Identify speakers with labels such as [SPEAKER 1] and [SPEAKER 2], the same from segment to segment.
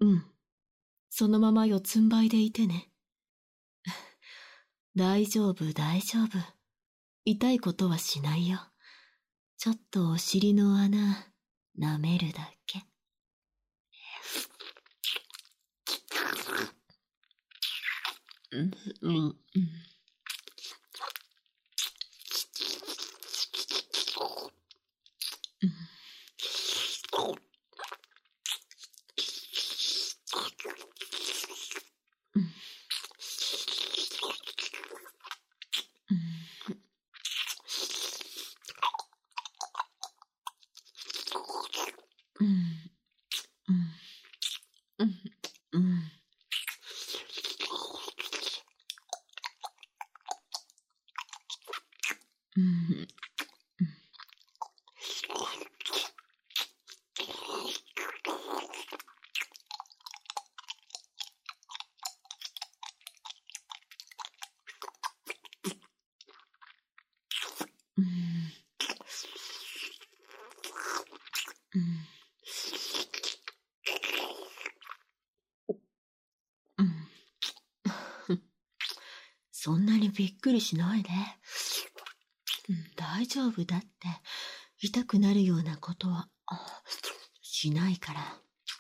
[SPEAKER 1] うん。そのまま四つん這いでいてね。大丈夫、大丈夫。痛いことはしないよ。ちょっとお尻の穴、舐めるだけ。そんなにびっくりしないで。大丈夫だって。痛くなるようなことはしないから。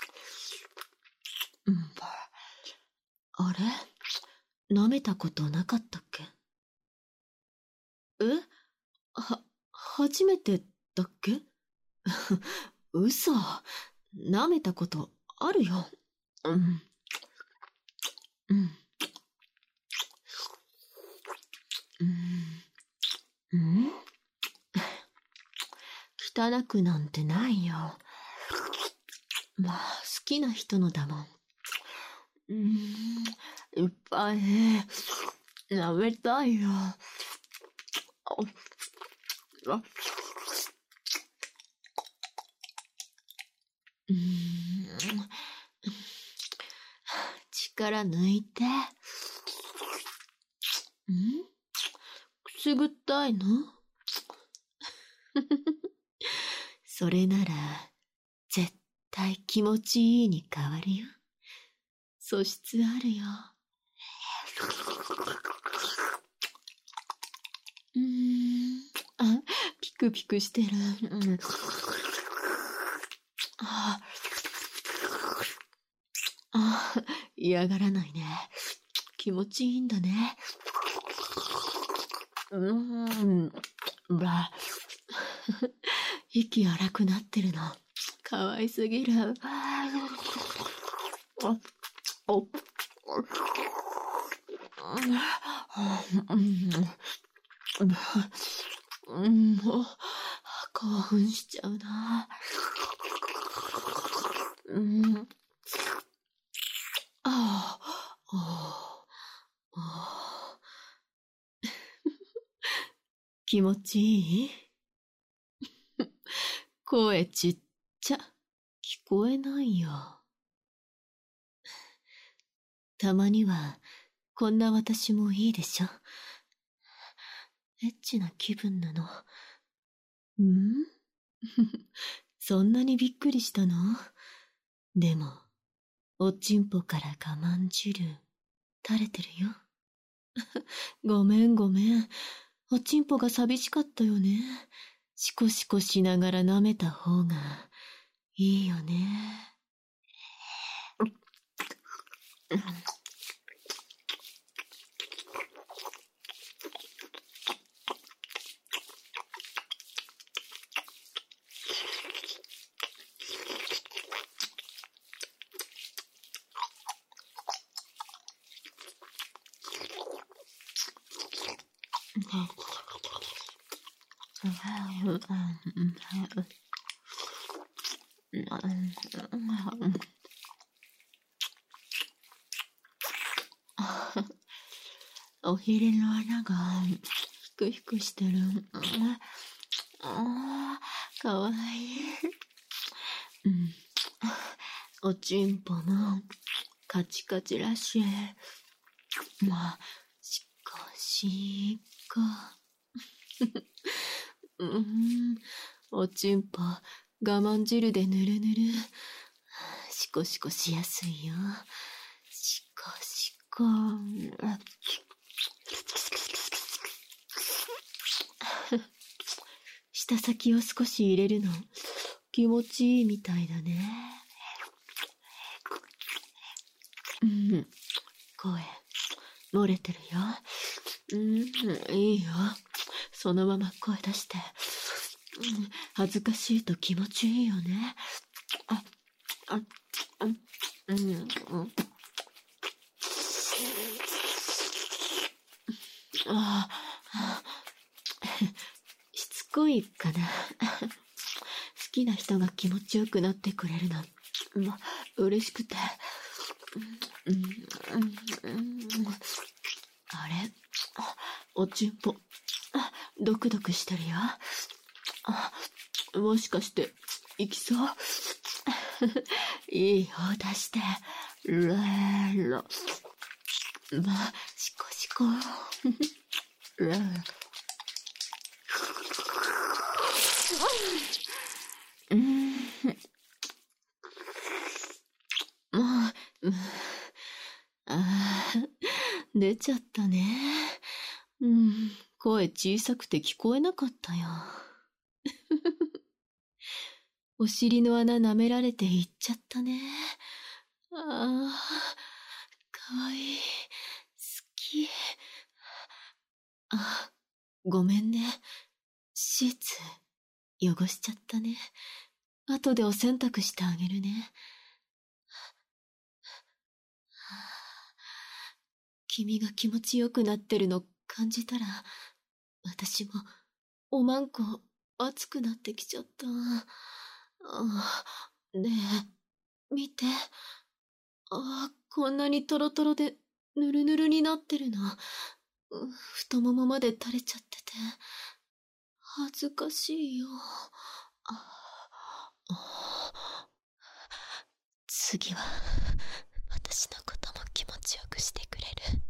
[SPEAKER 1] あれ？舐めたことなかったっけ？初めてだっけ？嘘。舐めたことあるよ。汚くなんてないよ。まあ、好きな人のだもん。いっぱい舐めたいよ。力抜いて。くすぐったいの？それなら、絶対気持ちいいに変わるよ。素質あるよ。ピクピクしてる。嫌がらないね。気持ちいいんだね。息荒くなってるの。かわいすぎる。興奮しちゃうな。気持ちいい？声ちっちゃ。聞こえないよ。たまには、こんな私もいいでしょ。エッチな気分なの。そんなにびっくりしたの？でも、おちんぽから我慢汁、垂れてるよ。ごめん。おちんぽが寂しかったよね。シコシコしながら舐めた方がいいよね。おひれの穴がひくひくしてる。かわいい。おちんぽもカチカチらしい。しこしこ。おちんぽ我慢汁でぬるぬる。 シコシコしやすいよ。シコシコ。舌先を少し入れるの気持ちいいみたいだね。声漏れてるよ。いいよ。そのまま声出して。恥ずかしいと気持ちいいよね。しつこいかな。好きな人が気持ちよくなってくれるの、嬉しくて。あれ、おちんぽ、ドクドクしてるよ。もしかして、いきそう？いいよ、出して。シコシコ。出ちゃったね。声小さくて聞こえなかったよ。お尻の穴舐められていっちゃったね。かわいい。好き。ごめんね。シーツ、汚しちゃったね。後でお洗濯してあげるね。君が気持ちよくなってるの感じたら、私もおまんこ熱くなってきちゃった。ねえ、見て。こんなにトロトロでヌルヌルになってるの。太ももまで垂れちゃってて。恥ずかしいよ。次は、私のことも気持ちよくしてくれる？